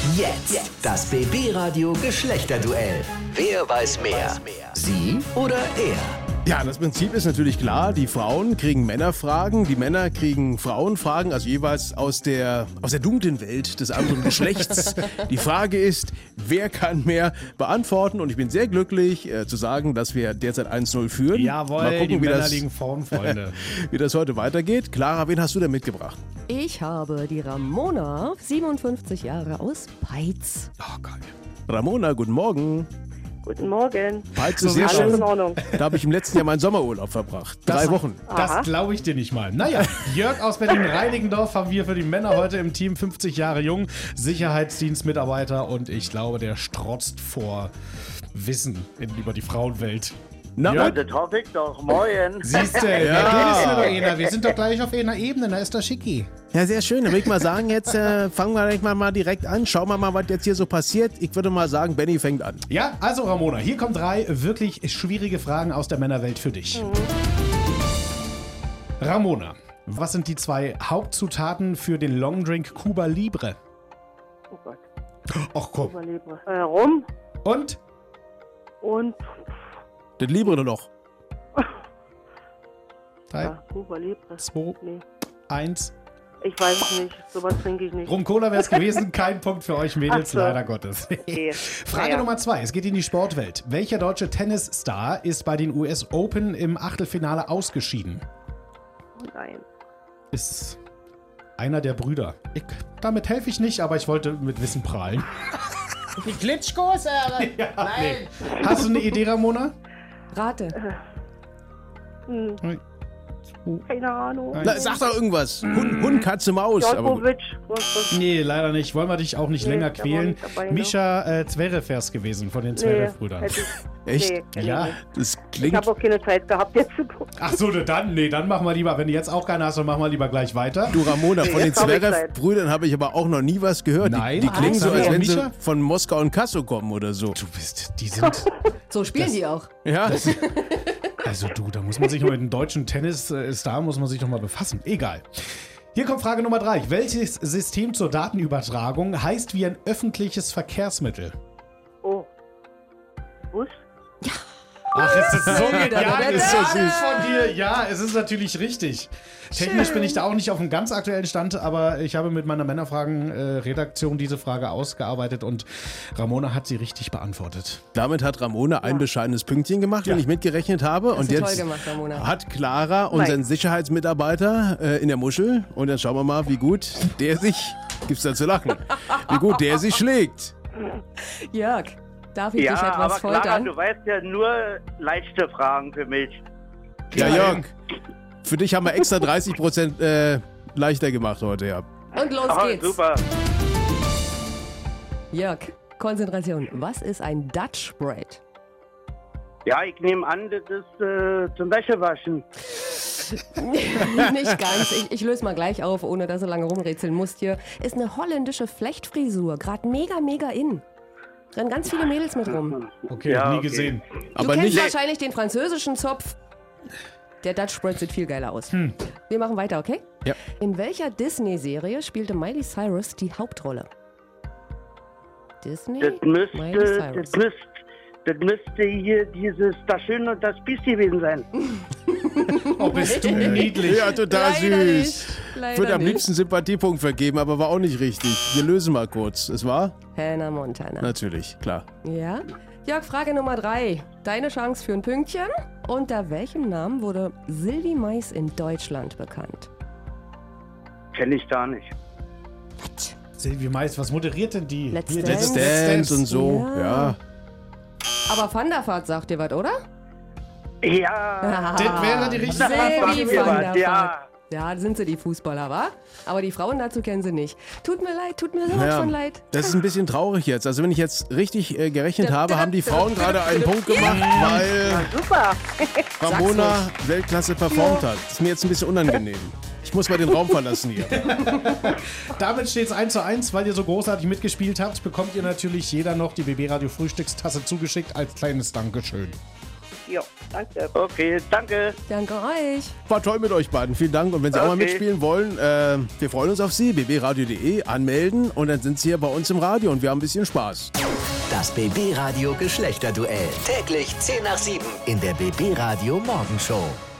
Jetzt das BB-Radio Geschlechterduell. Wer weiß mehr? Sie oder er? Ja, das Prinzip ist natürlich klar. Die Frauen kriegen Männerfragen, die Männer kriegen Frauenfragen, also jeweils aus der dunklen Welt des anderen Geschlechts. Die Frage ist, wer kann mehr beantworten? Und ich bin sehr glücklich zu sagen, dass wir derzeit 1-0 führen. Jawohl, mal gucken, die Männer liegen vorn, Freunde. wie das heute weitergeht. Clara, wen hast du denn mitgebracht? Ich habe die Ramona, 57 Jahre, aus Peitz. Oh, geil. Ramona, guten Morgen. Guten Morgen. Peitz ist sehr schön. In Ordnung. Da habe ich im letzten Jahr meinen Sommerurlaub verbracht. 3 Wochen. Das glaube ich dir nicht mal. Naja, Jörg aus Berlin-Reinickendorf haben wir für die Männer heute im Team, 50 Jahre jung, Sicherheitsdienstmitarbeiter und ich glaube, der strotzt vor Wissen über die Frauenwelt. Na, Jörg? Das hoffe ich doch. Moin. Siehst du, wir sind doch gleich auf einer Ebene, da ist der Schicki. Ja, sehr schön. Dann würde ich mal sagen, jetzt fangen wir gleich mal direkt an. Schauen wir mal, was jetzt hier so passiert. Ich würde mal sagen, Benny fängt an. Ja, also Ramona, hier kommen 3 wirklich schwierige Fragen aus der Männerwelt für dich. Ramona, was sind die 2 Hauptzutaten für den Longdrink Cuba Libre? Oh Gott. Ach komm. Überlebe. Rum Und? und Das Libre noch. 3, Cuba Libre. 2, Nee, 1. ich weiß es nicht. Sowas trinke ich nicht. Rum-Cola wäre es gewesen. Kein Punkt für euch Mädels, Ach so. leider Gottes. Okay. Frage Naja. Nummer 2. Es geht in die Sportwelt. Welcher deutsche Tennisstar ist bei den US Open im Achtelfinale ausgeschieden? Nein. Ist einer der Brüder. Damit helfe ich nicht, aber ich wollte mit Wissen prahlen. Die Klitschkos, aber Nee. Hast du eine Idee, Ramona? Rate. Keine Ahnung. Na, sag doch irgendwas. Hund, Katze, Maus. Aber gut. Djokovic. Was? Nee, leider nicht. Wollen wir dich auch nicht Nee, länger da war quälen. nicht dabei, ne? Mischa Zverev wär's gewesen von den Zverev-Brüdern. hätte ich. Echt? Nee, kenn Ja. ich nicht. Das Ich klingt... habe auch keine Zeit gehabt, jetzt zu gucken. Ach so, dann machen wir lieber. Wenn du jetzt auch keine hast, dann machen wir lieber gleich weiter. Du, Ramona, von den jetzt hab ich Zverev-Brüdern habe ich aber auch noch nie was gehört. Nein. Die klingen so, Was? als wenn sie Mischa? von Moskau und Kassel kommen oder so. Die sind... So spielen die auch. Ja, Also du, da muss man sich noch mit dem deutschen Tennis-Star muss man sich doch mal befassen. Egal. Hier kommt Frage Nummer 3. Welches System zur Datenübertragung heißt wie ein öffentliches Verkehrsmittel? Oh. Bus? Ach, es ist so genial, ist ist so so süß von dir. Ja, es ist natürlich richtig. Technisch bin ich da auch nicht auf einem ganz aktuellen Stand, aber ich habe mit meiner Männerfragen-Redaktion diese Frage ausgearbeitet und Ramona hat sie richtig beantwortet. damit hat Ramona ein bescheidenes Pünktchen gemacht, wenn ich mitgerechnet habe. Und du jetzt toll gemacht, Ramona. hat Clara unseren Sicherheitsmitarbeiter in der Muschel. Und dann schauen wir mal, wie gut der sich, gibt's da zu lachen, wie gut der sich schlägt. Jörg, darf ich Ja, dich aber etwas Clara, foltern? du weißt ja nur leichte Fragen für mich. Ja, Jörg, für dich haben wir extra 30% leichter gemacht heute, ja. Und los Aber geht's. super. Jörg, Konzentration. Was ist ein Dutch Braid? Ja, ich nehme an, das ist zum Wäschewaschen. Nicht ganz. Ich löse mal gleich auf, ohne dass du lange rumrätseln musst hier. Ist eine holländische Flechtfrisur. Gerade mega in. Rennen ganz viele Mädels mit rum. Okay, Ja, nie okay. gesehen. Du Aber kennst nicht... wahrscheinlich den französischen Zopf. Der Dutch Braid sieht viel geiler aus. Wir machen weiter, okay? Ja. In welcher Disney-Serie spielte Miley Cyrus die Hauptrolle? Disney? Das Miley müsste, Cyrus. das müsste hier dieses Das Schöne und das Biest gewesen sein. Oh, bist du niedlich. Ja, total Leider süß. nicht. Ich Leider würde am nicht. liebsten Sympathiepunkt vergeben, aber war auch nicht richtig. Wir lösen mal kurz. Es war? Hannah Montana. Natürlich, klar. Ja. Jörg, Frage Nummer 3. Deine Chance für ein Pünktchen. Unter welchem Namen wurde Sylvie Mais in Deutschland bekannt? Kenne ich gar nicht. Silvie Mais, was moderiert denn die? Let's Hier, Dance. Let's Dance und so, Ja. ja. Aber Van der Vaart sagt dir was, oder? Ja, Das wäre die richtige Antwort. Silvie mir van was, der ja. Vaart. Ja, sind sie die Fußballer, wa? Aber die Frauen dazu kennen sie nicht. Tut mir sowas Ja, von leid. das ist ein bisschen traurig jetzt. Also wenn ich jetzt richtig gerechnet habe, haben die Frauen gerade einen Punkt gemacht, weil Super. Ramona Weltklasse performt hat. Das ist mir jetzt ein bisschen unangenehm. Ich muss mal den Raum verlassen hier. Damit steht es 1:1, weil ihr so großartig mitgespielt habt, bekommt ihr natürlich jeder noch die BB Radio Frühstückstasse zugeschickt als kleines Dankeschön. Ja, danke. Okay, danke. Danke euch. War toll mit euch beiden. Vielen Dank. Und wenn Sie auch mal Okay. mitspielen wollen, wir freuen uns auf Sie. bbradio.de anmelden und dann sind Sie hier bei uns im Radio und wir haben ein bisschen Spaß. Das BB Radio Geschlechterduell. Täglich 10 nach 7 in der BB Radio Morgenshow.